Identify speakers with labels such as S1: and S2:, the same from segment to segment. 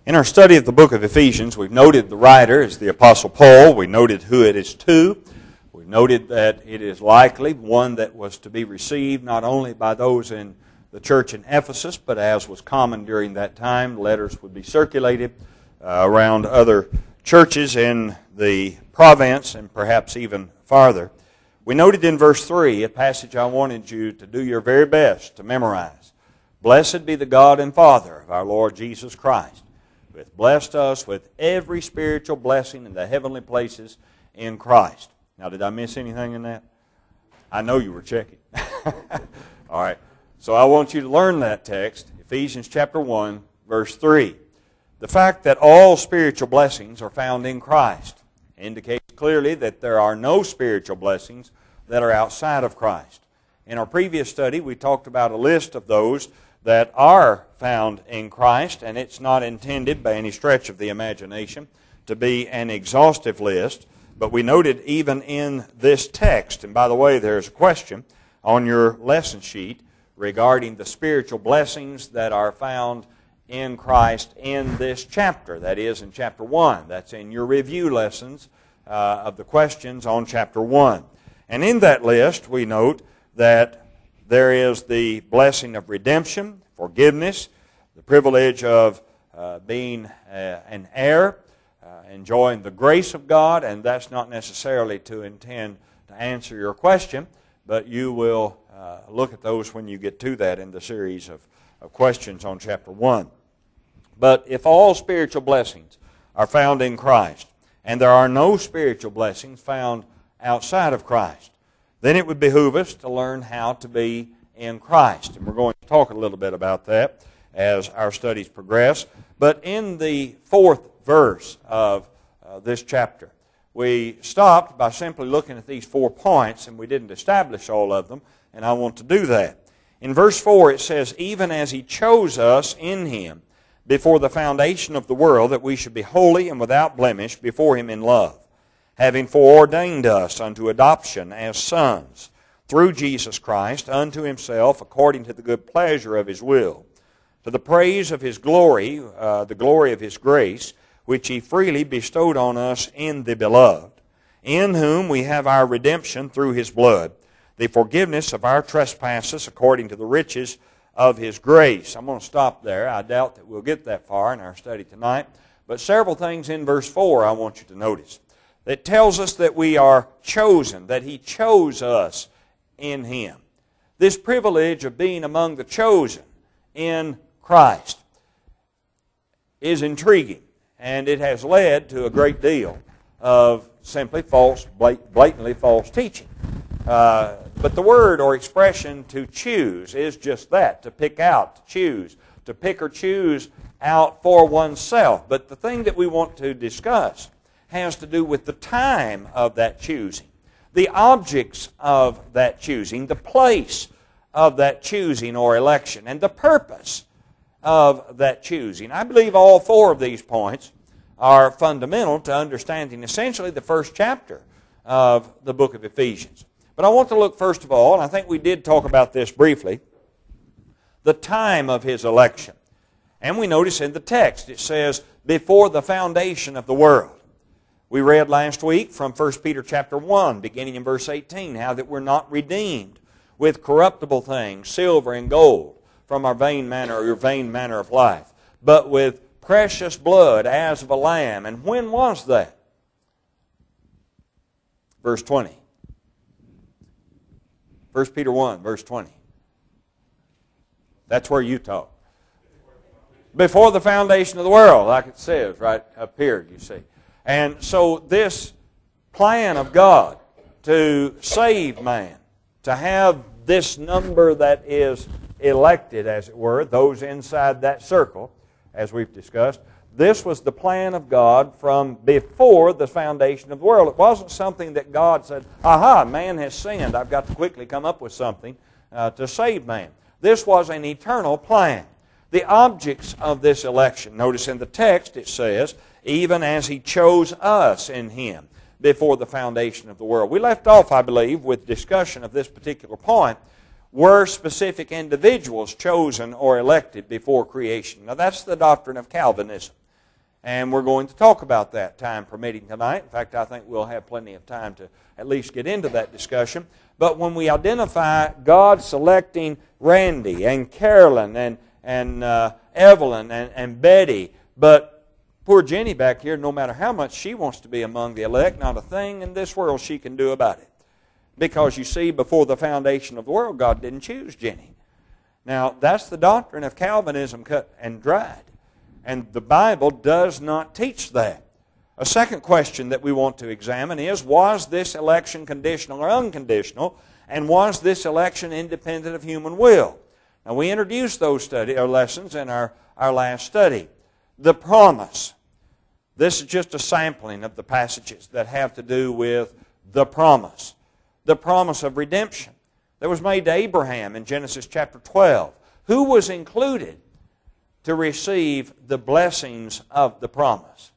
S1: In our study of the book of Ephesians, we've noted the writer is the Apostle Paul. We noted who it is to. We've noted that it is likely one that was to be received not only by those in the church in Ephesus, but as was common during that time, letters would be circulated around other churches in the province and perhaps even farther. We noted in verse 3 a passage I wanted you to do your very best to memorize. Blessed be the God and Father of our Lord Jesus Christ, who hath blessed us with every spiritual blessing in the heavenly places in Christ. Now, did I miss anything in that? I know you were checking. All right. So I want you to learn that text, Ephesians chapter 1, verse 3. The fact that all spiritual blessings are found in Christ indicates clearly that there are no spiritual blessings that are outside of Christ. In our previous study, we talked about a list of those that are found in Christ, and it's not intended by any stretch of the imagination to be an exhaustive list, but we noted even in this text, and by the way, there's a question on your lesson sheet regarding the spiritual blessings that are found in Christ in this chapter. That is in chapter 1. That's in your review lessons of the questions on chapter 1. And in that list, we note that there is the blessing of redemption, forgiveness, the privilege of being an heir, enjoying the grace of God, and that's not necessarily to intend to answer your question, but you will look at those when you get to that in the series of questions on chapter 1. But if all spiritual blessings are found in Christ, and there are no spiritual blessings found outside of Christ, then it would behoove us to learn how to be in Christ. And we're going to talk a little bit about that as our studies progress. But in the 4th verse of this chapter, we stopped by simply looking at these 4 points, and we didn't establish all of them, and I want to do that. In verse 4 it says, even as He chose us in Him before the foundation of the world, that we should be holy and without blemish before Him in love, having foreordained us unto adoption as sons, through Jesus Christ, unto Himself, according to the good pleasure of His will, to the praise of His glory, the glory of His grace, which He freely bestowed on us in the Beloved, in whom we have our redemption through His blood, the forgiveness of our trespasses according to the riches of His grace. I'm going to stop there. I doubt that we'll get that far in our study tonight, but several things in verse 4 I want you to notice. It tells us that we are chosen, that He chose us in Him. This privilege of being among the chosen in Christ is intriguing, and it has led to a great deal of simply false, blatantly false teaching. But the word or expression to choose is just that, to pick out, to choose, to pick or choose out for oneself. But the thing that we want to discuss has to do with the time of that choosing, the objects of that choosing, the place of that choosing or election, and the purpose of that choosing. I believe all 4 of these points are fundamental to understanding essentially the first chapter of the book of Ephesians. But I want to look first of all, and I think we did talk about this briefly, the time of His election. And we notice in the text it says, before the foundation of the world. We read last week from 1 Peter chapter 1, beginning in verse 18, how that we're not redeemed with corruptible things, silver and gold, from our vain manner or your vain manner of life, but with precious blood as of a lamb. And when was that? Verse 20. 1 Peter 1, verse 20. That's where you talk. Before the foundation of the world, like it says right up here, you see. And so this plan of God to save man, to have this number that is elected, as it were, those inside that circle, as we've discussed, this was the plan of God from before the foundation of the world. It wasn't something that God said, aha, man has sinned, I've got to quickly come up with something to save man. This was an eternal plan. The objects of this election, notice in the text it says, even as He chose us in Him before the foundation of the world. We left off, I believe, with discussion of this particular point. Were specific individuals chosen or elected before creation? Now that's the doctrine of Calvinism. And we're going to talk about that, time permitting, tonight. In fact, I think we'll have plenty of time to at least get into that discussion. But when we identify God selecting Randy and Carolyn and Evelyn and Betty, but poor Jenny back here, no matter how much she wants to be among the elect, not a thing in this world she can do about it. Because you see, before the foundation of the world, God didn't choose Jenny. Now, that's the doctrine of Calvinism cut and dried. And the Bible does not teach that. A second question that we want to examine is, was this election conditional or unconditional? And was this election independent of human will? Now, we introduced those lessons in our last study. The promise. This is just a sampling of the passages that have to do with the promise. The promise of redemption that was made to Abraham in Genesis chapter 12. Who was included to receive the blessings of the promise?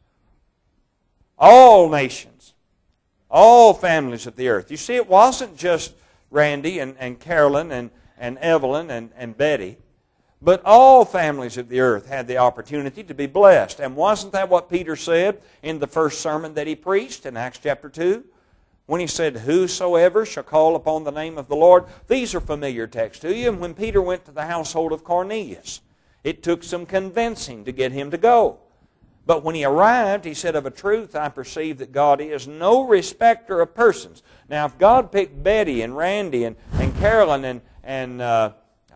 S1: All nations, all families of the earth. You see, it wasn't just Randy and Carolyn and Evelyn and Betty, but all families of the earth had the opportunity to be blessed. And wasn't that what Peter said in the first sermon that he preached in Acts chapter 2? When he said, whosoever shall call upon the name of the Lord. These are familiar texts to you. And when Peter went to the household of Cornelius, it took some convincing to get him to go. But when he arrived, he said, of a truth I perceive that God is no respecter of persons. Now, if God picked Betty and Randy and Carolyn and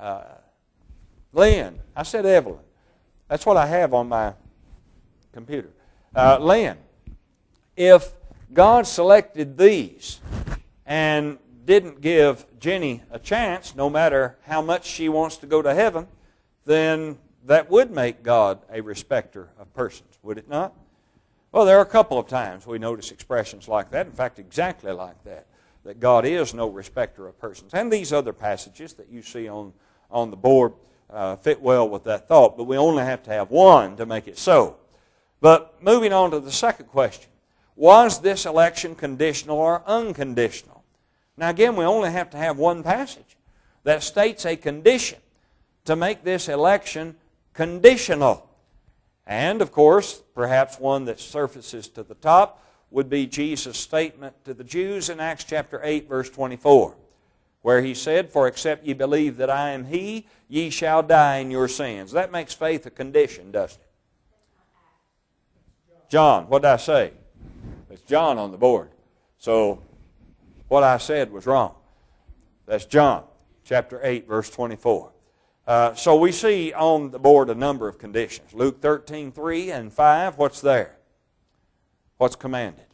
S1: Lynn, I said Evelyn. That's what I have on my computer. Lynn, if God selected these and didn't give Jenny a chance, no matter how much she wants to go to heaven, then that would make God a respecter of persons, would it not? Well, there are a couple of times we notice expressions like that, in fact, exactly like that God is no respecter of persons. And these other passages that you see on the board fit well with that thought, but we only have to have one to make it so. But moving on to the second question. Was this election conditional or unconditional? Now again, we only have to have one passage that states a condition to make this election conditional. And of course, perhaps one that surfaces to the top would be Jesus' statement to the Jews in Acts chapter 8, verse 24, where he said, for except ye believe that I am he, ye shall die in your sins. That makes faith a condition, doesn't it? John, what did I say? It's John on the board. So what I said was wrong. That's John chapter 8, verse 24. So we see on the board a number of conditions. Luke 13, 3 and 5, what's there? What's commanded?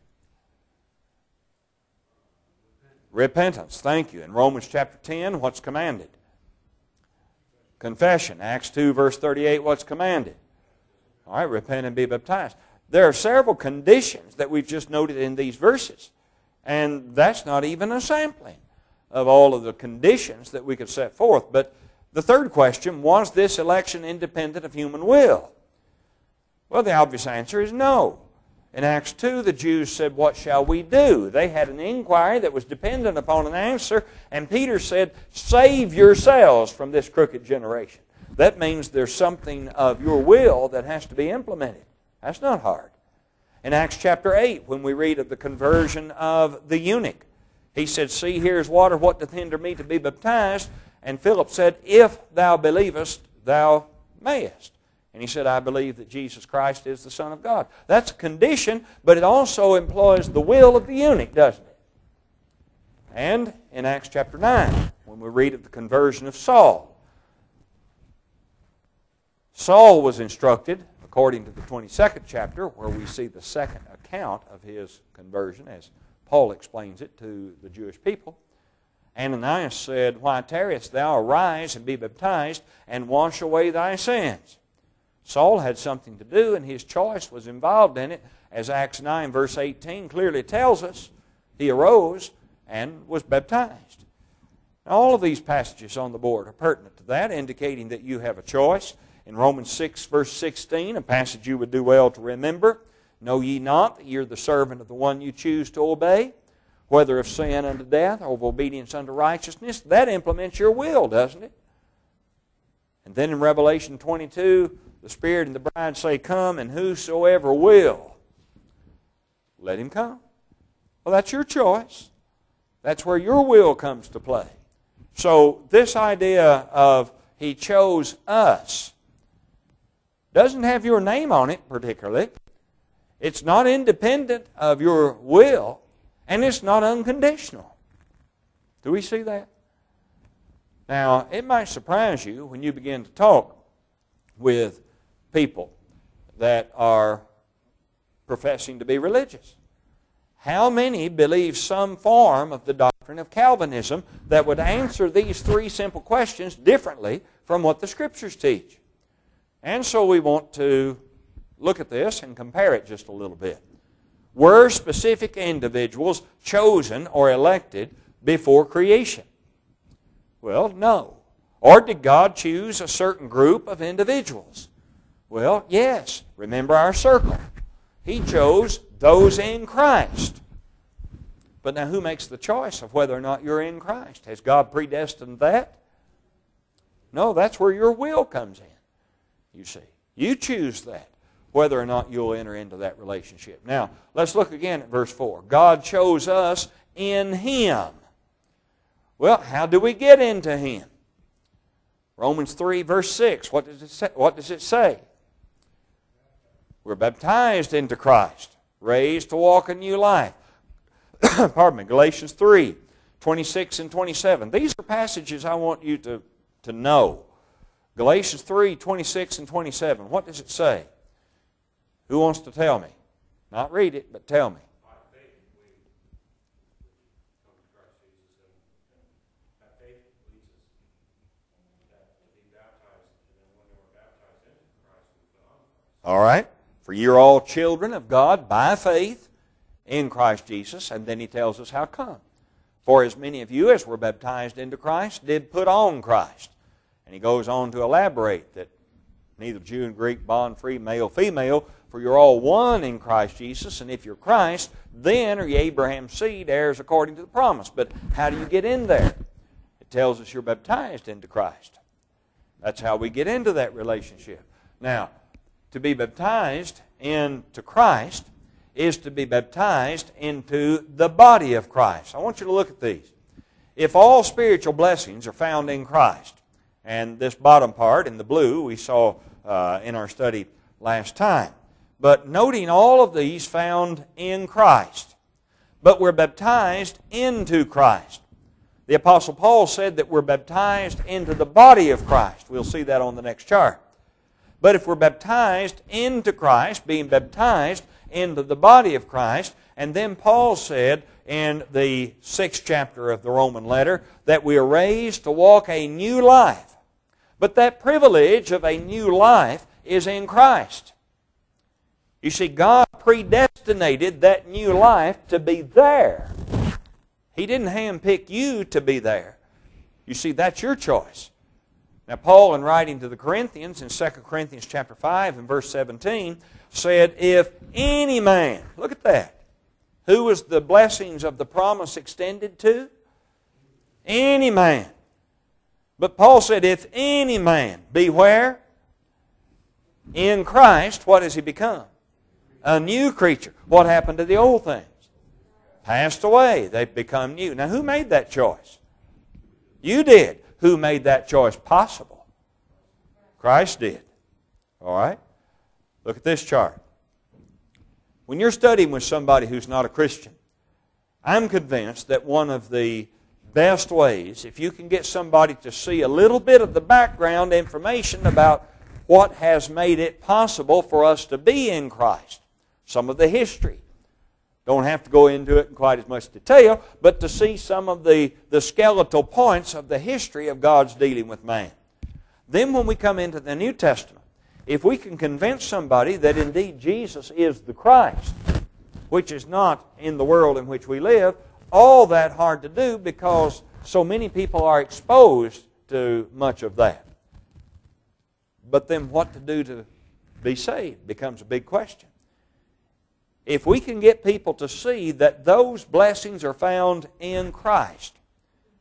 S1: Repentance, thank you. In Romans chapter 10, what's commanded? Confession. Acts 2, verse 38, what's commanded? All right, repent and be baptized. There are several conditions that we've just noted in these verses. And that's not even a sampling of all of the conditions that we could set forth. But the third question, was this election independent of human will? Well, the obvious answer is no. In Acts 2, the Jews said, what shall we do? They had an inquiry that was dependent upon an answer, and Peter said, save yourselves from this crooked generation. That means there's something of your will that has to be implemented. That's not hard. In Acts chapter 8, when we read of the conversion of the eunuch, he said, see, here's water, what doth hinder me to be baptized? And Philip said, if thou believest, thou mayest. And he said, I believe that Jesus Christ is the Son of God. That's a condition, but it also employs the will of the eunuch, doesn't it? And in Acts chapter 9, when we read of the conversion of Saul, Saul was instructed, according to the 22nd chapter, where we see the second account of his conversion, as Paul explains it to the Jewish people. Ananias said, why tarriest thou? Arise and be baptized, and wash away thy sins. Saul had something to do, and his choice was involved in it, as Acts 9, verse 18 clearly tells us. He arose and was baptized. Now, all of these passages on the board are pertinent to that, indicating that you have a choice. In Romans 6, verse 16, a passage you would do well to remember, know ye not that you're the servant of the one you choose to obey, whether of sin unto death or of obedience unto righteousness? That implements your will, doesn't it? And then in Revelation 22, the Spirit and the bride say, "Come," and whosoever will, let him come. Well, that's your choice. That's where your will comes to play. So this idea of He chose us doesn't have your name on it particularly. It's not independent of your will, and it's not unconditional. Do we see that? Now, it might surprise you when you begin to talk with people that are professing to be religious. How many believe some form of the doctrine of Calvinism that would answer these three simple questions differently from what the Scriptures teach? And so we want to look at this and compare it just a little bit. Were specific individuals chosen or elected before creation? Well, no. Or did God choose a certain group of individuals? Well, yes. Remember our circle. He chose those in Christ. But now who makes the choice of whether or not you're in Christ? Has God predestined that? No, that's where your will comes in, you see. You choose that, whether or not you'll enter into that relationship. Now, let's look again at verse 4. God chose us in Him. Well, how do we get into Him? Romans 3, verse 6. What does it say? We're baptized into Christ, raised to walk a new life. Pardon me, Galatians 3, 26 and 27. These are passages I want you to know. Galatians 3, 26 and 27. What does it say? Who wants to tell me? Not read it, but tell me.
S2: By faith, we come to Christ Jesus, and that faith leads us to be baptized, and then when we were baptized into Christ, we put on Christ.
S1: All right. For you're all children of God by faith in Christ Jesus. And then he tells us how come. For as many of you as were baptized into Christ did put on Christ. And he goes on to elaborate that neither Jew and Greek, bond, free, male, female, for you're all one in Christ Jesus. And if you're Christ, then are ye Abraham's seed, heirs according to the promise. But how do you get in there? It tells us you're baptized into Christ. That's how we get into that relationship. Now, to be baptized into Christ is to be baptized into the body of Christ. I want you to look at these. If all spiritual blessings are found in Christ, and this bottom part in the blue we saw in our study last time, but noting all of these found in Christ, but we're baptized into Christ. The Apostle Paul said that we're baptized into the body of Christ. We'll see that on the next chart. But if we're baptized into Christ, being baptized into the body of Christ, and then Paul said in the 6th chapter of the Roman letter that we are raised to walk a new life. But that privilege of a new life is in Christ. You see, God predestinated that new life to be there. He didn't handpick you to be there. You see, that's your choice. Now, Paul, in writing to the Corinthians in 2 Corinthians chapter 5 and verse 17, said, if any man, look at that, who was the blessings of the promise extended to? Any man. But Paul said, if any man be where? In Christ, what has he become? A new creature. What happened to the old things? Passed away. They've become new. Now, who made that choice? You did. Who made that choice possible? Christ did. All right? Look at this chart. When you're studying with somebody who's not a Christian, I'm convinced that one of the best ways, if you can get somebody to see a little bit of the background information about what has made it possible for us to be in Christ, some of the history. Don't have to go into it in quite as much detail, but to see some of the skeletal points of the history of God's dealing with man. Then when we come into the New Testament, if we can convince somebody that indeed Jesus is the Christ, which is not in the world in which we live, all that hard to do because so many people are exposed to much of that. But then what to do to be saved becomes a big question. If we can get people to see that those blessings are found in Christ,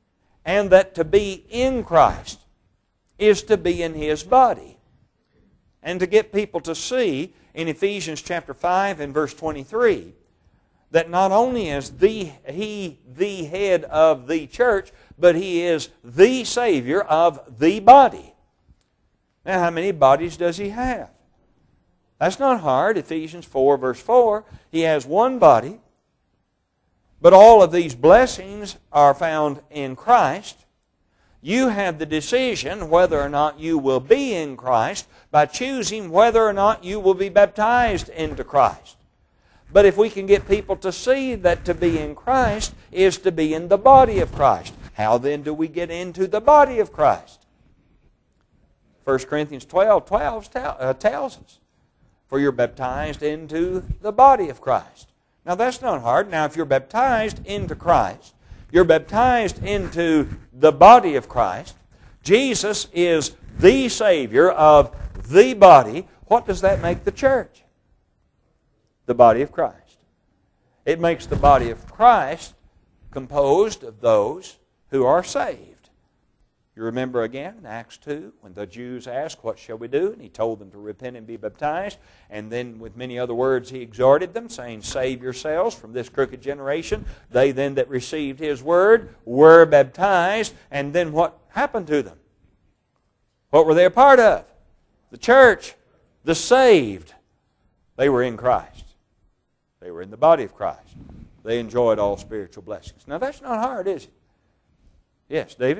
S1: and that to be in Christ is to be in His body, and to get people to see in Ephesians chapter 5 and verse 23 that not only is He the head of the church, but He is the Savior of the body. Now, how many bodies does He have? That's not hard. Ephesians 4 verse 4, He has one body, but all of these blessings are found in Christ. You have the decision whether or not you will be in Christ by choosing whether or not you will be baptized into Christ. But if we can get people to see that to be in Christ is to be in the body of Christ, how then do we get into the body of Christ? 1 Corinthians 12 tells us, for you're baptized into the body of Christ. Now that's not hard. Now if you're baptized into Christ, you're baptized into the body of Christ. Jesus is the Savior of the body. What does that make the church? The body of Christ. It makes the body of Christ composed of those who are saved. You remember again in Acts 2 when the Jews asked, what shall we do? And He told them to repent and be baptized. And then with many other words He exhorted them, saying, save yourselves from this crooked generation. They then that received His word were baptized. And then what happened to them? What were they a part of? The church, the saved. They were in Christ. They were in the body of Christ. They enjoyed all spiritual blessings. Now that's not hard, is it? Yes, David?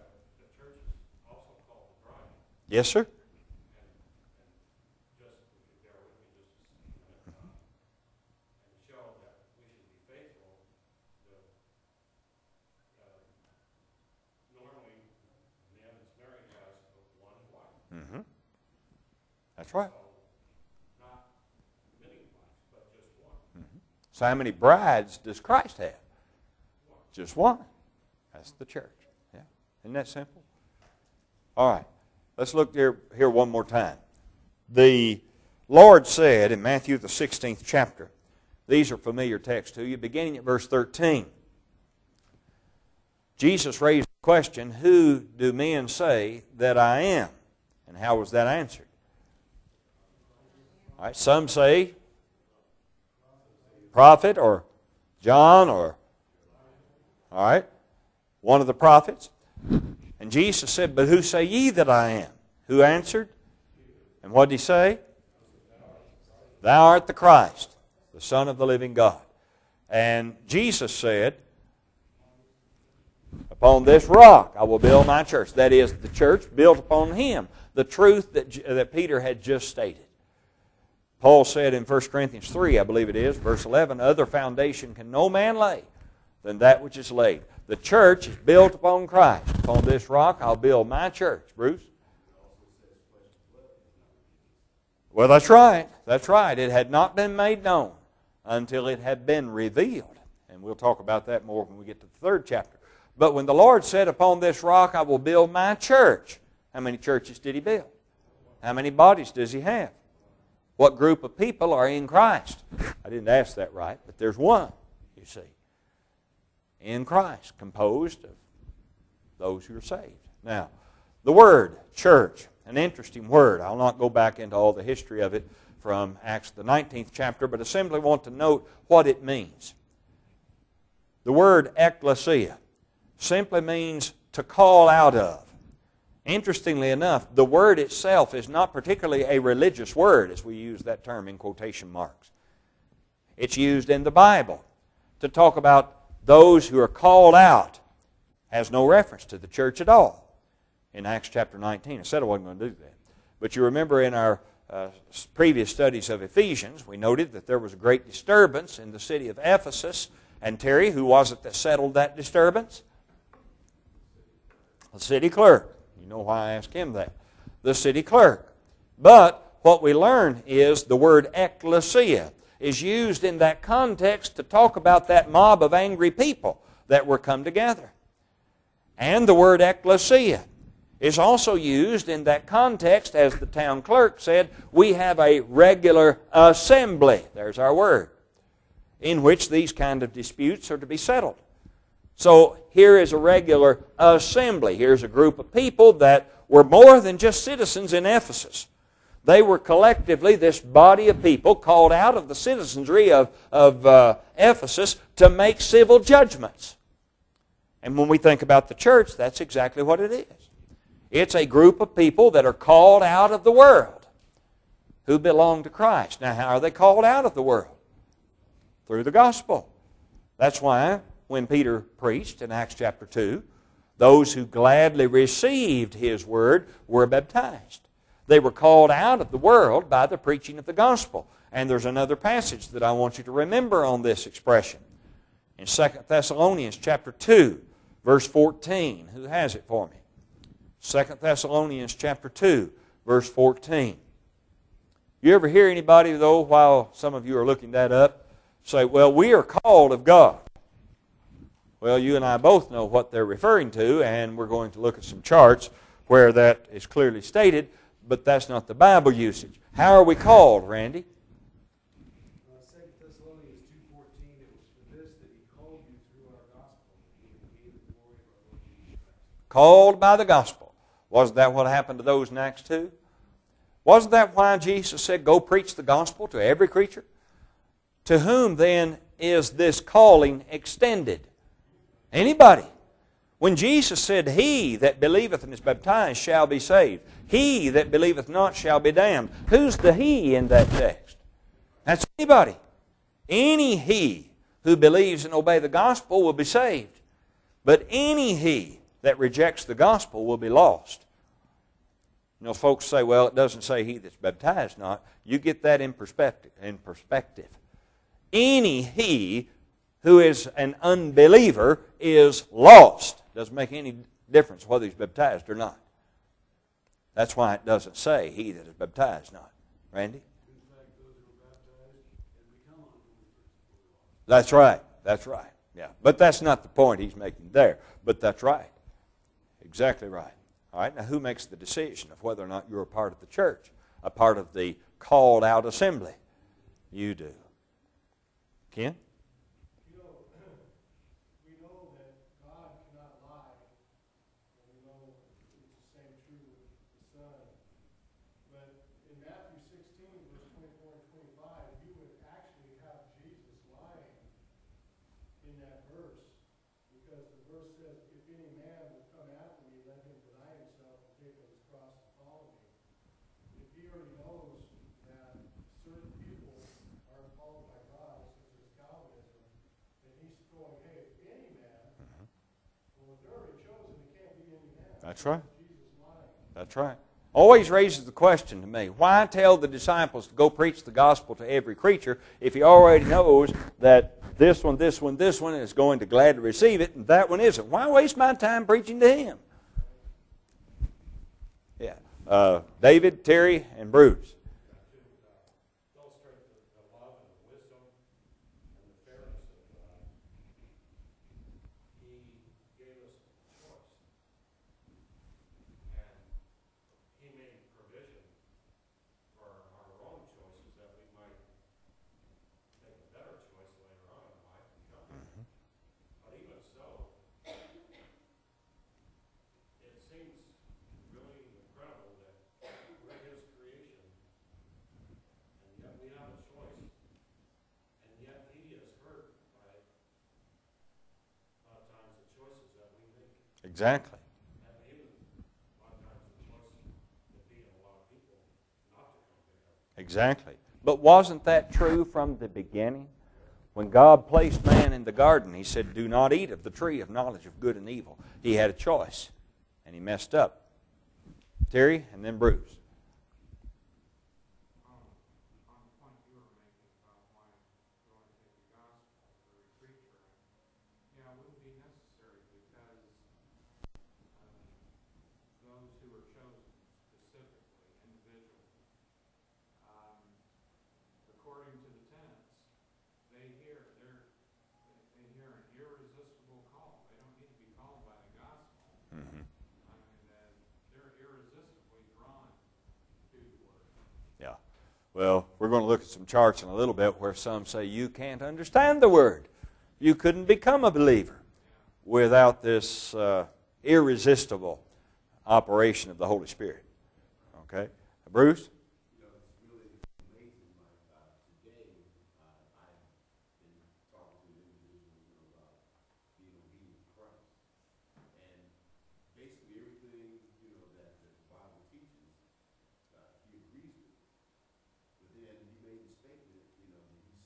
S1: Yes, sir. Mm-hmm. That's right.
S2: Not many wives, but just one.
S1: Mm-hmm. So how many brides does Christ have? Just one. That's the church. Yeah. Isn't that simple? All right. Let's look here one more time. The Lord said in Matthew the 16th chapter, these are familiar texts to you, beginning at verse 13. Jesus raised the question, who do men say that I am? And how was that answered? All right, some say prophet or John or, all right, one of the prophets. And Jesus said, but who say ye that I am? Who answered? And what did He say? Thou art the Christ, the Son of the living God. And Jesus said, upon this rock I will build my church. That is, the church built upon Him. The truth that Peter had just stated. Paul said in 1 Corinthians 3, I believe it is, verse 11, other foundation can no man lay than that which is laid. The church is built upon Christ. Upon this rock I'll build my church. Bruce? Well, that's right. That's right. It had not been made known until it had been revealed. And we'll talk about that more when we get to the 3rd chapter. But when the Lord said, upon this rock I will build my church, how many churches did He build? How many bodies does He have? What group of people are in Christ? I didn't ask that right, but there's one, you see. In Christ, composed of those who are saved. Now, the word church, an interesting word. I'll not go back into all the history of it from Acts the 19th chapter, but I simply want to note what it means. The word ecclesia simply means to call out of. Interestingly enough, the word itself is not particularly a religious word, as we use that term in quotation marks. It's used in the Bible to talk about those who are called out. Has no reference to the church at all in Acts chapter 19. I said I wasn't going to do that. But you remember in our previous studies of Ephesians, we noted that there was a great disturbance in the city of Ephesus. And Terry, who was it that settled that disturbance? The city clerk. You know why I asked him that. The city clerk. But what we learn is the word ecclesia is used in that context to talk about that mob of angry people that were come together. And the word ecclesia is also used in that context, as the town clerk said, we have a regular assembly, there's our word, in which these kind of disputes are to be settled. So here is a regular assembly. Here's a group of people that were more than just citizens in Ephesus. They were collectively this body of people called out of the citizenry of Ephesus to make civil judgments. And when we think about the church, that's exactly what it is. It's a group of people that are called out of the world who belong to Christ. Now, how are they called out of the world? Through the gospel. That's why when Peter preached in Acts chapter 2, those who gladly received his word were baptized. They were called out of the world by the preaching of the gospel. And there's another passage that I want you to remember on this expression. In 2 Thessalonians chapter 2, verse 14. Who has it for me? 2 Thessalonians chapter 2, verse 14. You ever hear anybody, though, while some of you are looking that up, say, well, we are called of God? Well, you and I both know what they're referring to, and we're going to look at some charts where that is clearly stated, but that's not the Bible usage. How are we called, Randy?
S3: 2 Thessalonians 2:14, it was for this that he called you through our gospel, and gave the glory of our Lord Jesus Christ.
S1: Called by the gospel. Wasn't that what happened to those in Acts 2? Wasn't that why Jesus said, go preach the gospel to every creature? To whom then is this calling extended? Anybody. When Jesus said, he that believeth and is baptized shall be saved, he that believeth not shall be damned. Who's the he in that text? That's anybody. Any he who believes and obeys the gospel will be saved. But any he that rejects the gospel will be lost. You know, folks say, well, it doesn't say he that's baptized not. You get that in perspective. Any he who is an unbeliever is lost. Doesn't make any difference whether he's baptized or not. That's why it doesn't say he that is baptized not. Randy? That's right. That's right. Yeah. But that's not the point he's making there. But that's right. Exactly right. All right. Now, who makes the decision of whether or not you're a part of the church, a part of the called out assembly? You do. Ken?
S3: We know that God cannot lie, and we know it's the same true with the Son. But in Matthew 16, verse 24 and 25, you would actually have Jesus lying in that verse, because the verse says, if any man will come after me, let him deny himself and take up his cross and follow me. If he already knows that certain people are called by God, such as Calvinism, then he's going, hey, if any man, well, if they're already chosen, it can't be any man.
S1: That's right.
S3: Jesus lying.
S1: That's right. Always raises the question to me, why tell the disciples to go preach the gospel to every creature if he already knows that this one is going to gladly receive it and that one isn't? Why waste my time preaching to him? Yeah. David, Terry, and Bruce.
S2: Illustrate the love and the wisdom and the fairness of God. He gave us choice. And he made provision for our own choices that we might make a better choice later on in life and come. But even so, it seems really incredible that we're his creation, and yet we have a choice, and yet he is hurt by a lot of times the choices that we make.
S1: Exactly.
S2: And even a lot of times the choice that be in a lot of people not to come to him.
S1: Exactly. But wasn't that true from the beginning? When God placed man in the garden, he said, do not eat of the tree of knowledge of good and evil. He had a choice, and he messed up. Terry, and then Bruce.
S3: On the point you were making about why you want to take the gospel to every creature, it wouldn't be necessary because those who are chosen specifically, individually, according to the tenets, they hear an irresistible call. They don't need to be called by the gospel.
S1: Mm-hmm.
S3: They're irresistibly drawn to the word.
S1: Yeah. Well, we're going to look at some charts in a little bit where some say you can't understand the Word. You couldn't become a believer without this irresistible operation of the Holy Spirit. Okay? Bruce?
S2: You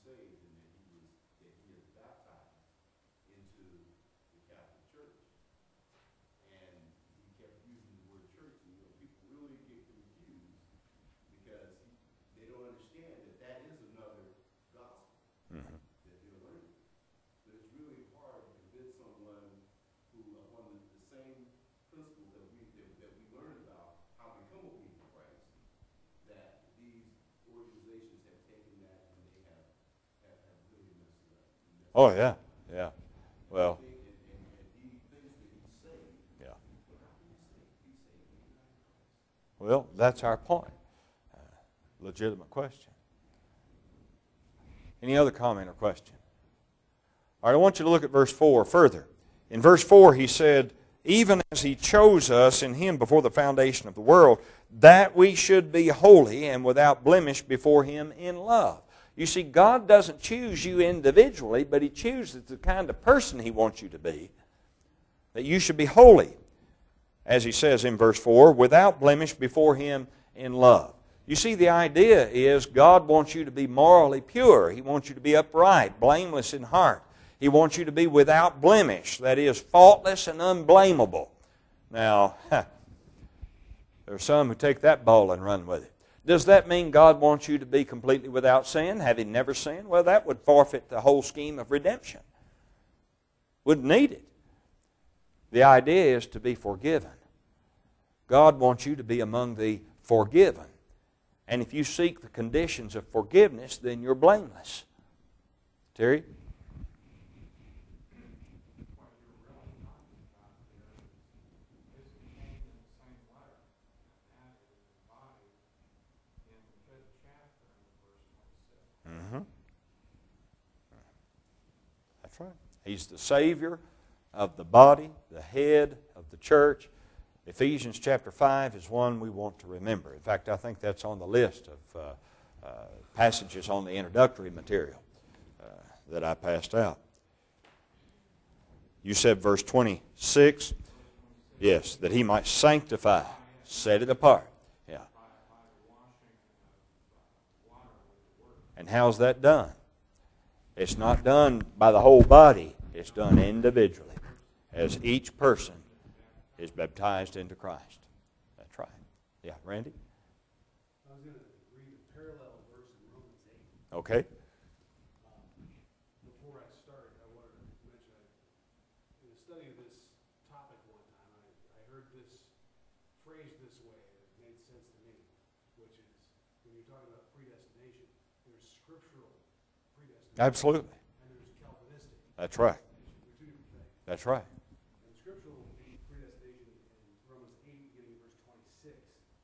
S4: saved and that he is baptized into the Catholic Church. And he kept using the word church, and people really get confused because they don't understand that that is another gospel
S1: Mhm.
S4: that they're learning. But it's really hard to convince someone who, upon the same principles that we learn about how to become obedient to Christ, that these organizations have taken that and they have really messed it up.
S1: Oh, yeah. Yeah. Well,
S4: And these things that he saved,
S1: yeah.
S4: but how can you be saved when you're not in Christ?
S1: Well, that's our point. Legitimate question. Any other comment or question? All right, I want you to look at verse 4 further. In verse 4, he said, even as he chose us in him before the foundation of the world, that we should be holy and without blemish before him in love. You see, God doesn't choose you individually, but he chooses the kind of person he wants you to be, that you should be holy, as he says in verse 4, without blemish before him in love. You see, the idea is God wants you to be morally pure. He wants you to be upright, blameless in heart. He wants you to be without blemish, that is, faultless and unblameable. Now, there are some who take that ball and run with it. Does that mean God wants you to be completely without sin, having never sinned? Well, that would forfeit the whole scheme of redemption. Wouldn't need it. The idea is to be forgiven. God wants you to be among the forgiven. And if you seek the conditions of forgiveness, then you're blameless. Terry?
S2: What you're really talking about there is contained in the same letter, and that is the body in the 5th chapter in verse 26.
S1: Mm-hmm. That's right. He's the Savior of the body, the head of the church. Ephesians chapter 5 is one we want to remember. In fact, I think that's on the list of passages on the introductory material that I passed out. You said verse 26? Yes, that he might sanctify, set it apart. Yeah. And how's that done? It's not done by the whole body. It's done individually, as each person is baptized into Christ. That's right. Yeah, Randy?
S5: I was going to read a parallel verse in Romans 8.
S1: Okay.
S5: Before I start, I wanted to mention, in the study of this topic one time, I heard this phrased this way, and it made sense to me, which is, when you're talking about predestination, there's scriptural predestination.
S1: Absolutely.
S5: And there's Calvinistic.
S1: That's right.
S5: They're two different things.
S1: That's right.
S5: And scriptural predestination in Romans 8, beginning verse 26.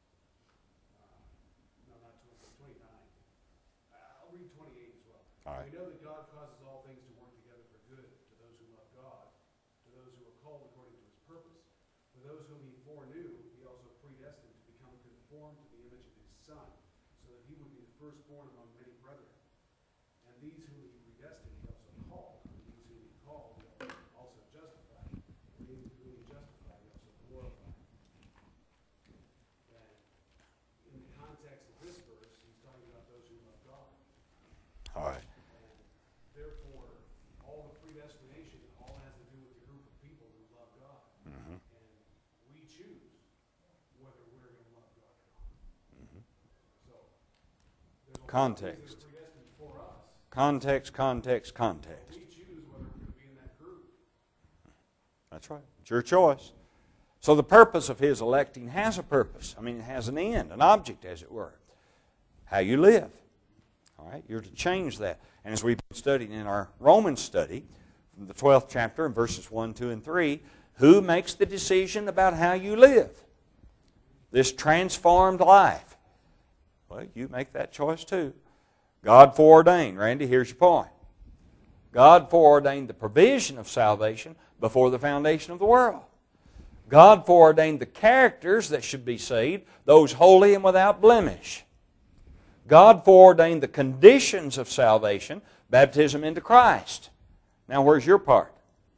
S5: No, not 29. I'll read 28 as well.
S1: All right.
S5: We know that God causes all things to work together for good to those who love God, to those who are called according to his purpose. For those whom he foreknew, he also predestined to become conformed to the image of his Son, so that he would be the firstborn among many brethren. And these whom he predestined, he also called. And these whom he called, he also justified. And these whom he justified, he also glorified. And in the context of this verse, he's talking about those who love God.
S1: All right.
S5: And therefore, all the predestination all has to do with the group of people who love God.
S1: Mm-hmm.
S5: And we choose whether we're going to love God or not.
S1: Mm-hmm.
S5: So, there's a lot of
S1: Context.
S5: things that are predestined for us.
S1: Context, context, context.
S5: We choose whether we're going to be in that group.
S1: That's right. It's your choice. So the purpose of his electing has a purpose. I mean, it has an end, an object, as it were. How you live. All right? You're to change that. And as we've been studying in our Romans study, from the 12th chapter, in verses 1, 2, and 3, who makes the decision about how you live? This transformed life. Well, you make that choice too. God foreordained. Randy, here's your point. God foreordained the provision of salvation before the foundation of the world. God foreordained the characters that should be saved, those holy and without blemish. God foreordained the conditions of salvation, baptism into Christ. Now, where's your part?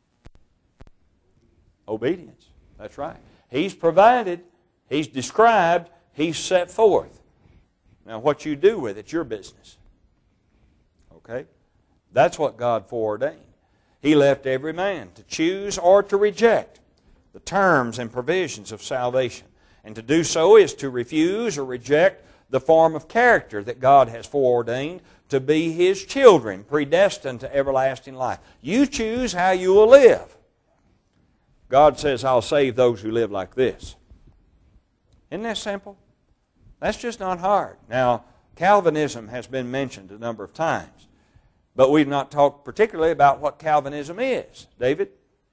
S1: Obedience. That's right. He's provided, He's described, He's set forth. Now, what you do with it's your business. Okay? That's what God foreordained. He left every man to choose or to reject the terms and provisions of salvation. And to do so is to refuse or reject the form of character that God has foreordained to be His children, predestined to everlasting life. You choose how you will live. God says, I'll save those who live like this. Isn't that simple? That's just not hard. Now, Calvinism has been mentioned a number of times, but we've not talked particularly about what Calvinism is. David?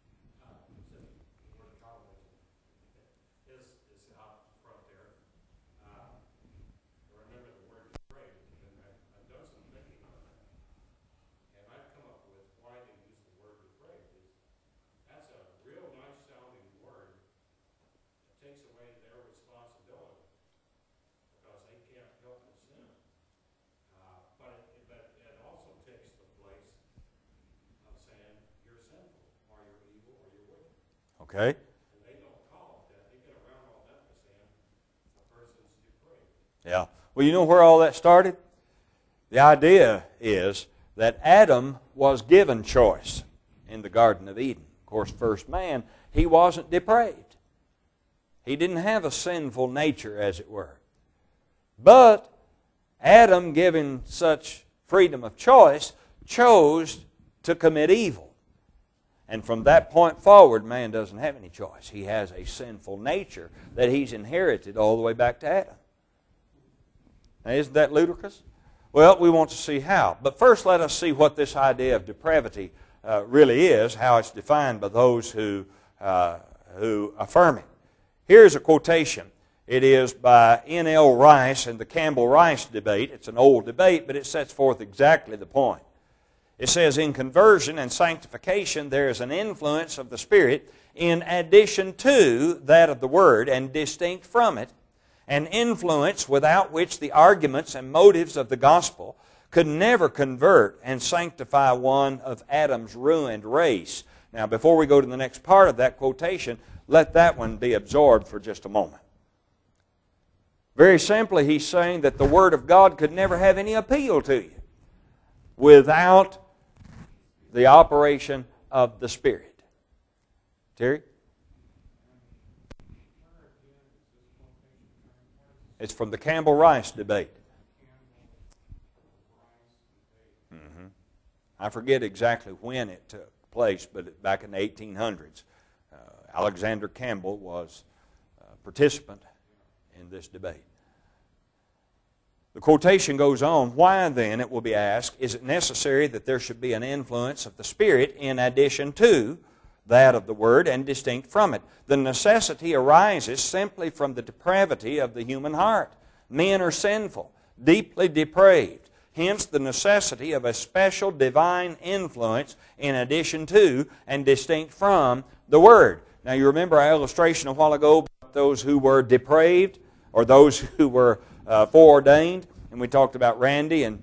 S1: Okay. Yeah. Well, you know where all that started? The idea is that Adam was given choice in the Garden of Eden. Of course, first man, he wasn't depraved. He didn't have a sinful nature, as it were. But Adam, given such freedom of choice, chose to commit evil. And from that point forward, man doesn't have any choice. He has a sinful nature that he's inherited all the way back to Adam. Now, isn't that ludicrous? Well, we want to see how. But first, let us see what this idea of depravity really is, how it's defined by those who affirm it. Here's a quotation. It is by N.L. Rice in the Campbell-Rice debate. It's an old debate, but it sets forth exactly the point. It says, in conversion and sanctification, there is an influence of the Spirit in addition to that of the Word and distinct from it, an influence without which the arguments and motives of the gospel could never convert and sanctify one of Adam's ruined race. Now, before we go to the next part of that quotation, let that one be absorbed for just a moment. Very simply, he's saying that the Word of God could never have any appeal to you without the operation of the Spirit. Terry? It's from the Campbell-Rice debate. I forget exactly when it took place, but back in the 1800s. Alexander Campbell was a participant in this debate. The quotation goes on, why then, it will be asked, is it necessary that there should be an influence of the Spirit in addition to that of the Word and distinct from it? The necessity arises simply from the depravity of the human heart. Men are sinful, deeply depraved. Hence the necessity of a special divine influence in addition to and distinct from the Word. Now you remember our illustration a while ago about those who were depraved or those who were foreordained, and we talked about Randy and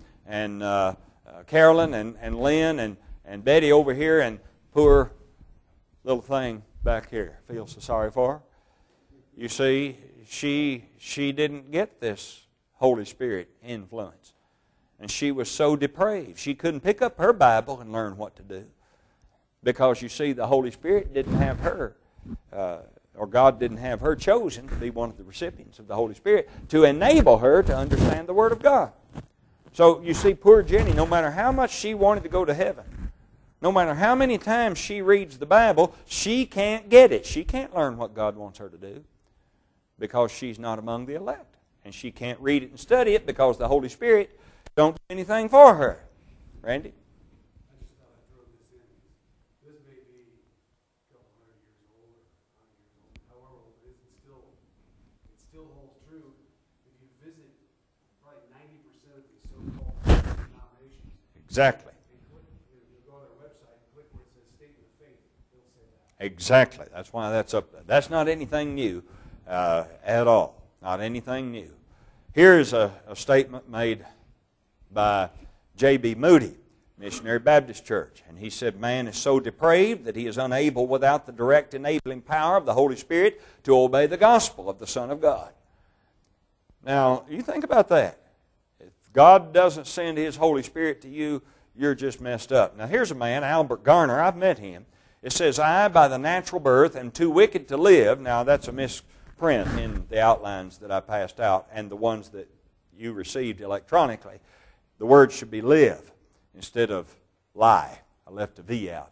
S1: Carolyn and Lynn and Betty over here and poor little thing back here. I feel so sorry for her. You see, she didn't get this Holy Spirit influence. And she was so depraved. She couldn't pick up her Bible and learn what to do. Because you see, the Holy Spirit didn't have her, or God didn't have her chosen to be one of the recipients of the Holy Spirit to enable her to understand the Word of God. So you see, poor Jenny, no matter how much she wanted to go to heaven, no matter how many times she reads the Bible, she can't get it. She can't learn what God wants her to do because she's not among the elect. And she can't read it and study it because the Holy Spirit don't do anything for her. Randy?
S5: I just thought I'd throw this in. This may be a couple hundred years old or 100 years old. However old it is, it still holds true. If you visit probably 90% of these so-called denominations.
S1: Exactly.
S5: You go to their website and click where it says Statement of Faith. It'll say that.
S1: Exactly. That's why that's up there. That's not anything new at all. Not anything new. Here's a statement made by J.B. Moody, Missionary Baptist Church. And he said, man is so depraved that he is unable without the direct enabling power of the Holy Spirit to obey the gospel of the Son of God. Now, you think about that. If God doesn't send His Holy Spirit to you, you're just messed up. Now here's a man, Albert Garner, I've met him. It says, I by the natural birth am too wicked to live. Now that's a misprint in the outlines that I passed out and the ones that you received electronically. The word should be live instead of lie. I left a V out.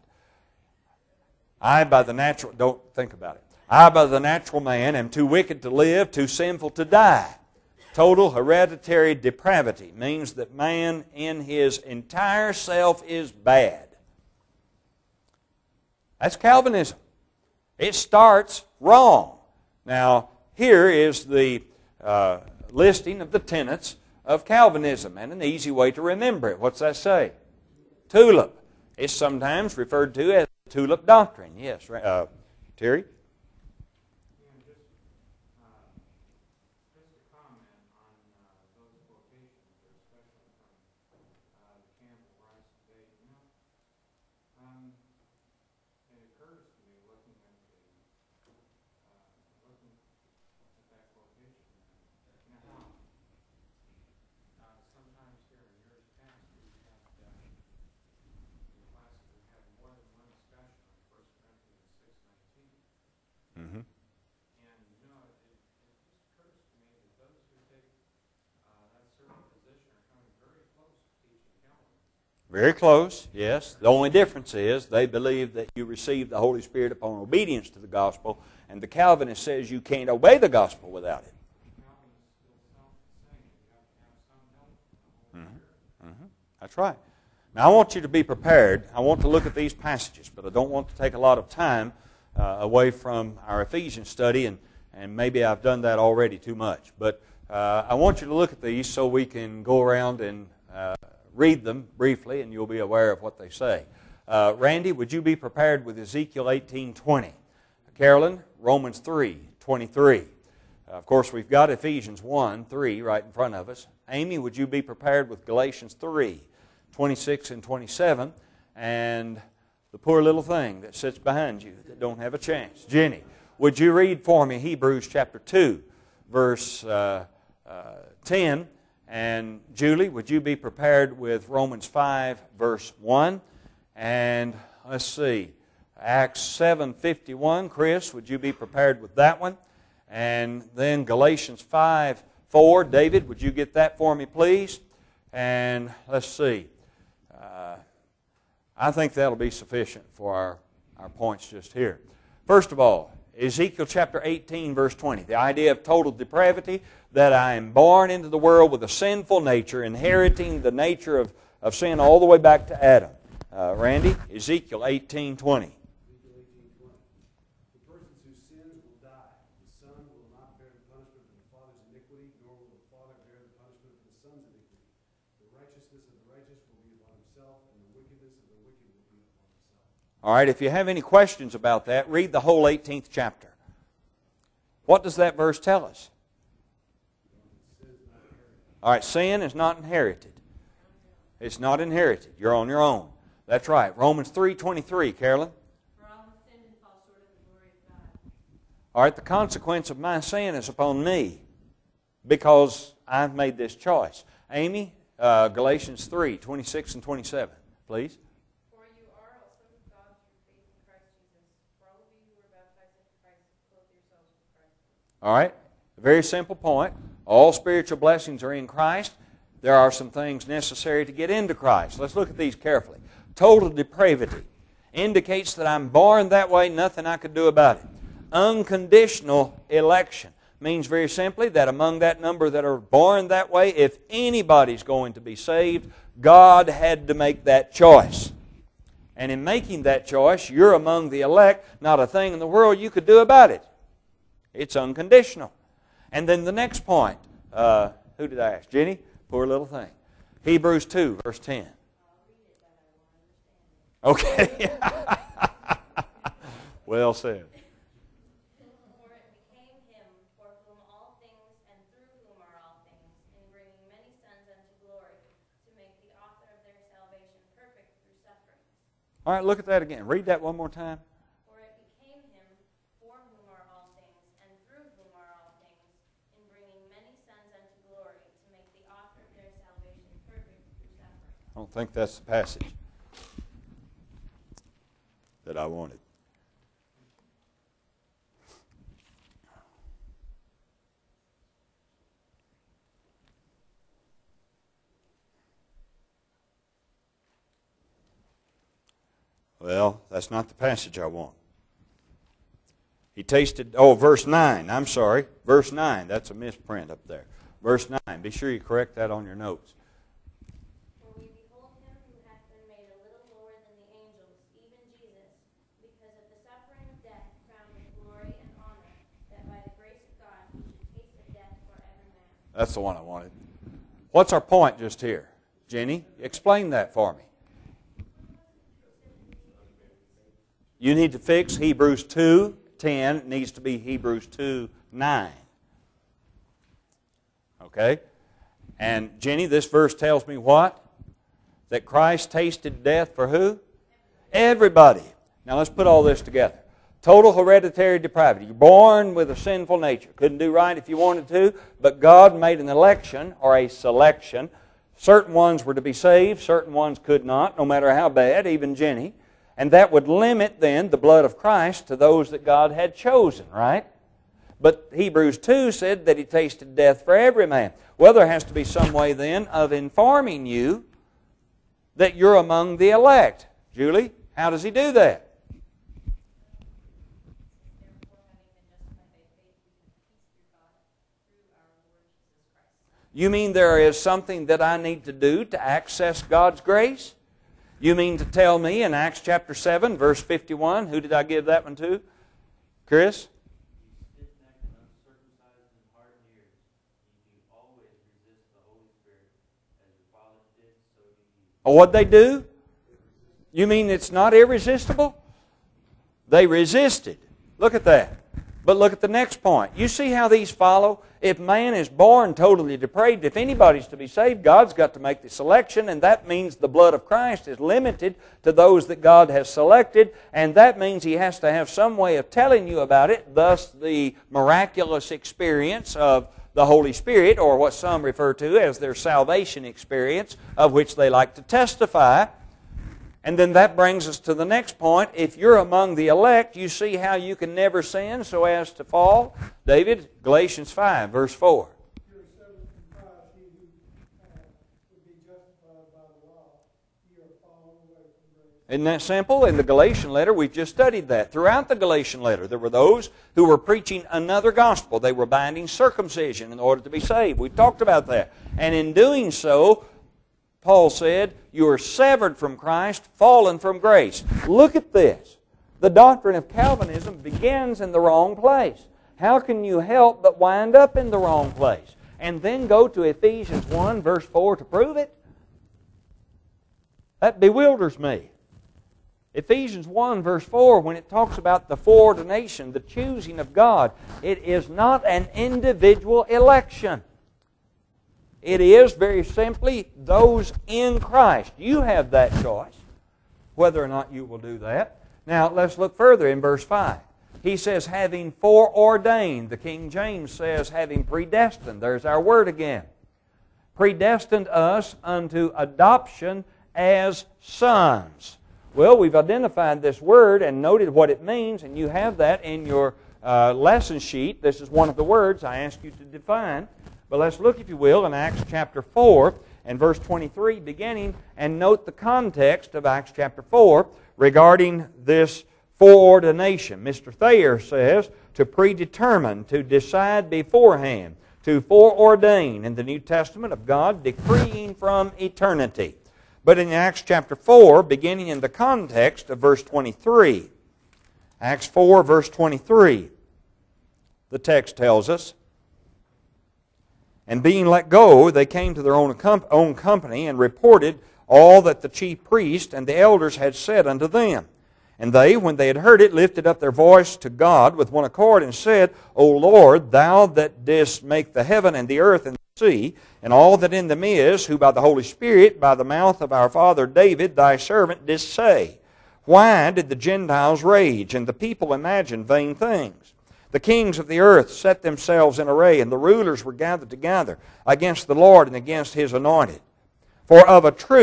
S1: I by the natural, don't think about it. I by the natural man am too wicked to live, too sinful to die. Total hereditary depravity means that man in his entire self is bad. That's Calvinism. It starts wrong. Now, here is the listing of the tenets of Calvinism, and an easy way to remember it. What's that say? Tulip. It's sometimes referred to as the tulip doctrine. Yes, Terry? Very close, yes. The only difference is they believe that you receive the Holy Spirit upon obedience to the gospel, and the Calvinist says you can't obey the gospel without it. That's right. Now I want you to be prepared. I want to look at these passages, but I don't want to take a lot of time away from our Ephesians study, and maybe I've done that already too much. But I want you to look at these so we can go around and read them briefly, and you'll be aware of what they say. Randy, would you be prepared with Ezekiel 18:20? Carolyn, Romans 3:23. Of course, we've got Ephesians 1:3 right in front of us. Amy, would you be prepared with Galatians 3:26 and 27? And the poor little thing that sits behind you that don't have a chance. Jenny, would you read for me Hebrews chapter 2, verse 10? And Julie, would you be prepared with Romans 5, verse 1? And let's see, Acts 7:51. Chris, would you be prepared with that one? And then Galatians 5:4. David, would you get that for me, please? And let's see. I think that'll be sufficient for our points just here. First of all, Ezekiel chapter 18, verse 20. The idea of total depravity, that I am born into the world with a sinful nature, inheriting the nature of sin all the way back to Adam. Randy, Ezekiel 18:20.
S5: Ezekiel 18:20. The persons who sins will die. The son will not bear the punishment for the father's iniquity, nor will the father bear the punishment for the son's iniquity. The righteousness of the righteous will be upon himself, and the wickedness of the wicked will be upon himself.
S1: All right, if you have any questions about that, read the whole 18th chapter. What does that verse tell us? All right, sin is not inherited. It's not inherited. You're on your own. That's right. Romans 3:23, Carolyn.
S6: For all have sinned and fall short of the glory of God.
S1: All right, the consequence of my sin is upon me because I've made this choice. Amy, Galatians 3:26 and 27, please.
S6: For you are also of God through faith in Christ Jesus. For all of you who were baptized into Christ have clothed yourselves with Christ.
S1: All right, a very simple point. All spiritual blessings are in Christ. There are some things necessary to get into Christ. Let's look at these carefully. Total depravity indicates that I'm born that way, nothing I could do about it. Unconditional election means very simply that among that number that are born that way, if anybody's going to be saved, God had to make that choice. And in making that choice, you're among the elect, not a thing in the world you could do about it. It's unconditional. And then the next point, who did I ask? Jenny? Poor little thing. Hebrews 2, verse 10. Okay. Well said.
S6: For it became him for whom all things and through whom are all things, in bringing many sons unto glory, to make the author of their salvation perfect through sufferings.
S1: All right, look at that again. Read that one more time.
S6: For it became him for whom are all things and through whom are all things, in bringing many sons unto glory, to make the author of their salvation
S1: I don't think that's the passage that I wanted. Well, that's not the passage I want. He tasted, verse 9, I'm sorry. Verse 9, that's a misprint up there. Verse 9, be sure you correct that on your notes.
S6: For we behold him who hath been made a little lower than the angels, even Jesus, because of the suffering of death, crowned with glory and honor, that by the grace of God he should taste of death for every man.
S1: That's the one I wanted. What's our point just here? Jenny, explain that for me. You need to fix Hebrews 2:10. It needs to be Hebrews 2:9. Okay? And Jenny, this verse tells me what? That Christ tasted death for who? Everybody. Now let's put all this together. Total hereditary depravity. You're born with a sinful nature. Couldn't do right if you wanted to, but God made an election or a selection. Certain ones were to be saved, certain ones could not, no matter how bad, even Jenny. And that would limit then the blood of Christ to those that God had chosen, right? But Hebrews 2 said that He tasted death for every man. Well, there has to be some way then of informing you that you're among the elect. Julie, how does He do that? You mean there is something that I need to do to access God's grace? You mean to tell me in Acts chapter 7, verse 51, who did I give that one to? Chris? Oh, what'd they do? You mean it's not irresistible? They resisted. Look at that. But look at the next point. You see how these follow? If man is born totally depraved, if anybody's to be saved, God's got to make the selection, and that means the blood of Christ is limited to those that God has selected, and that means He has to have some way of telling you about it, thus the miraculous experience of the Holy Spirit, or what some refer to as their salvation experience, of which they like to testify. And then that brings us to the next point. If you're among the elect, you see how you can never sin so as to fall? David, Galatians 5, verse 4.
S3: He who would be justified by the law, ye are fallen away from grace.
S1: Isn't that simple? In the Galatian letter, we've just studied that. Throughout the Galatian letter, there were those who were preaching another gospel. They were binding circumcision in order to be saved. We've talked about that. And in doing so, Paul said, you are severed from Christ, fallen from grace. Look at this. The doctrine of Calvinism begins in the wrong place. How can you help but wind up in the wrong place? And then go to Ephesians 1, verse 4 to prove it? That bewilders me. Ephesians 1, verse 4, when it talks about the foreordination, the choosing of God, it is not an individual election. It is very simply those in Christ. You have that choice, whether or not you will do that. Now, let's look further in verse 5. He says, having foreordained. The King James says, having predestined. There's our word again. Predestined us unto adoption as sons. Well, we've identified this word and noted what it means, and you have that in your lesson sheet. This is one of the words I asked you to define. But let's look, if you will, in Acts chapter 4 and verse 23 beginning, and note the context of Acts chapter 4 regarding this foreordination. Mr. Thayer says, to predetermine, to decide beforehand, to foreordain in the New Testament of God, decreeing from eternity. But in Acts chapter 4, beginning in the context of verse 23, Acts 4, verse 23, the text tells us, and being let go, they came to their own company and reported all that the chief priest and the elders had said unto them. And they, when they had heard it, lifted up their voice to God with one accord and said, O Lord, Thou that didst make the heaven and the earth and the sea, and all that in them is, who by the Holy Spirit, by the mouth of our father David, Thy servant, didst say, why did the Gentiles rage, and the people imagine vain things? The kings of the earth set themselves in array, and the rulers were gathered together against the Lord and against His anointed. For of a truth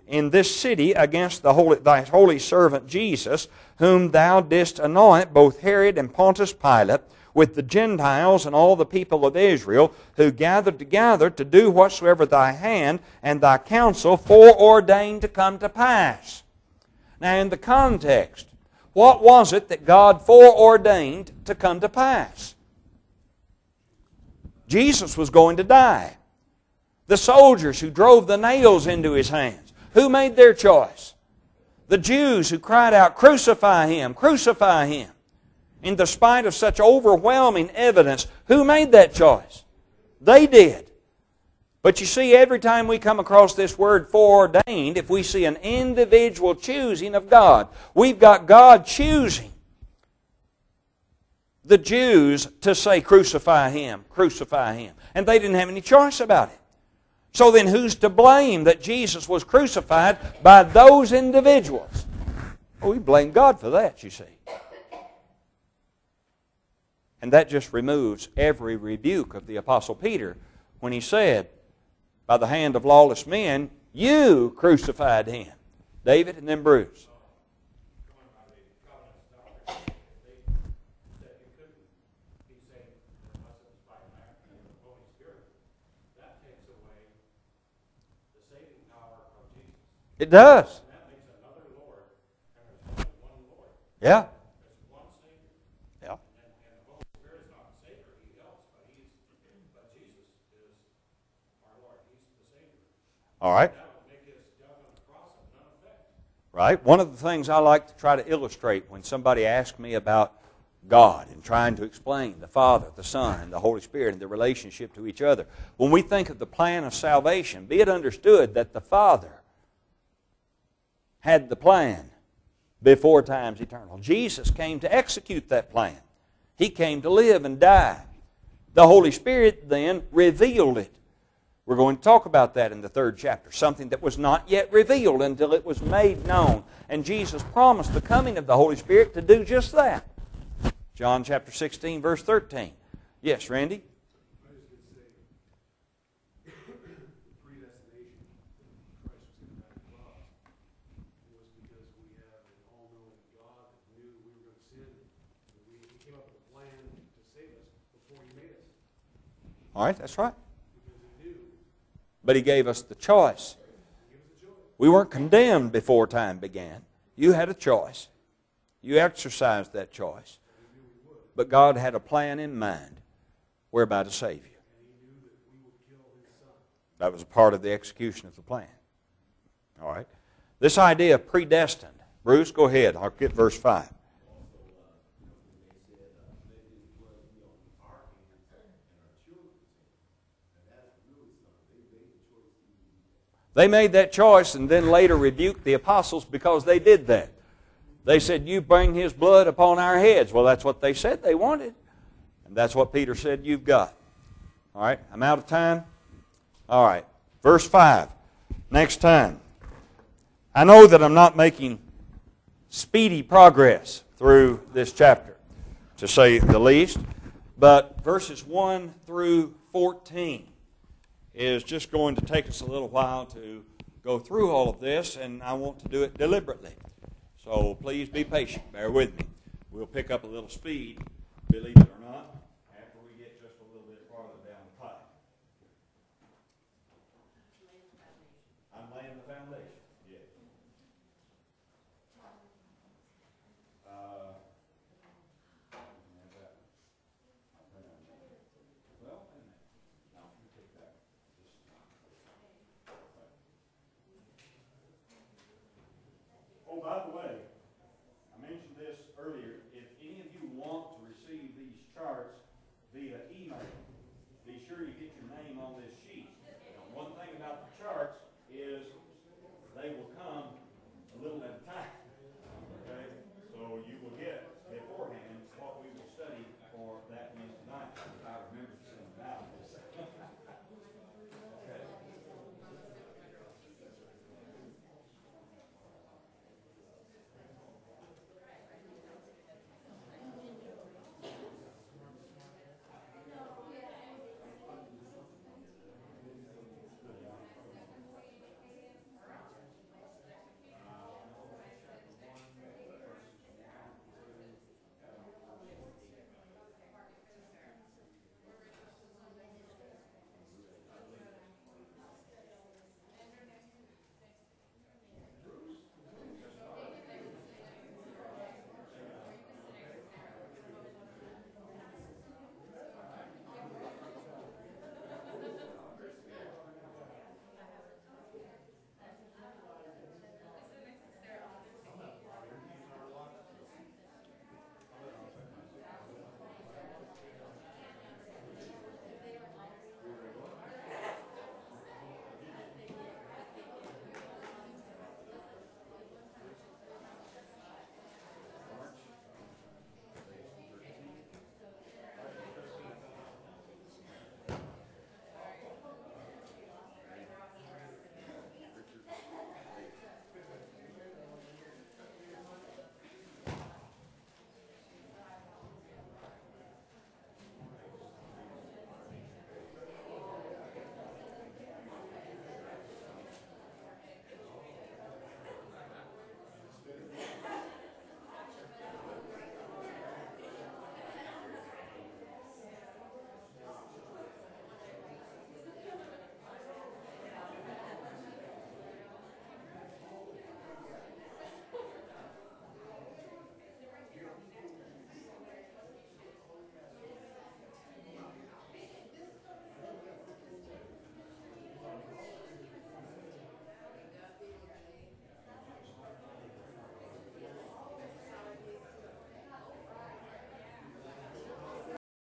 S1: in this city against thy holy servant Jesus, whom thou didst anoint, both Herod and Pontius Pilate, with the Gentiles and all the people of Israel, who gathered together to do whatsoever thy hand and thy counsel foreordained to come to pass. Now in the context, what was it that God foreordained to come to pass? Jesus was going to die. The soldiers who drove the nails into His hands, who made their choice? The Jews who cried out, "Crucify Him, crucify Him." In despite of such overwhelming evidence, who made that choice? They did. But you see, every time we come across this word foreordained, if we see an individual choosing of God, we've got God choosing the Jews to say, "Crucify Him, crucify Him." And they didn't have any choice about it. So then who's to blame that Jesus was crucified by those individuals? Well, we blame God for that, you see. And that just removes every rebuke of the Apostle Peter when he said, "By the hand of lawless men, you crucified Him." David and then Bruce.
S2: Going by the covenant doctrine, they said you couldn't be saved unless it was by an act of the Holy Spirit. That takes away the saving power of Jesus.
S1: It does.
S2: And that makes another Lord, and there's only one Lord.
S1: Yeah.
S2: There's one Savior.
S1: Yeah.
S2: And the Holy Spirit is not the Savior, He helps, but Jesus is our Lord. He's the Savior.
S1: All right.
S2: That would make His death on the cross of none effect.
S1: Right? One of the things I like to try to illustrate when somebody asks me about God and trying to explain the Father, the Son, and the Holy Spirit and the relationship to each other. When we think of the plan of salvation, be it understood that the Father had the plan before times eternal. Jesus came to execute that plan. He came to live and die. The Holy Spirit then revealed it. We're going to talk about that in the 3rd chapter, something that was not yet revealed until it was made known. And Jesus promised the coming of the Holy Spirit to do just that. John chapter 16, verse 13. Yes, Randy?
S5: I was going to say, predestination, Christ was going to die on the cross, was because we have an all-knowing God that knew we were going to sin. He came up with a plan to save us before He made us,
S1: All right, that's right.
S5: because He knew.
S1: But He gave us the choice.
S5: He gave us a choice.
S1: We weren't condemned before time began. You had a choice. You exercised that choice. But God had a plan in mind whereby to save you.
S5: And He knew that we would kill His Son.
S1: That was a part of the execution of the plan. All right. This idea of predestined. Bruce, go ahead. I'll get verse 5. They made that choice and then later rebuked the apostles because they did that. They said, "You bring His blood upon our heads." Well, that's what they said they wanted. And that's what Peter said you've got. All right, I'm out of time. All right, verse 5. Next time. I know that I'm not making speedy progress through this chapter, to say the least. But verses 1 through 14 is just going to take us a little while to go through all of this, and I want to do it deliberately. So please be patient. Bear with me. We'll pick up a little speed, believe it or not, after we get just a little bit farther down the pipe. I'm laying the foundation. Yes.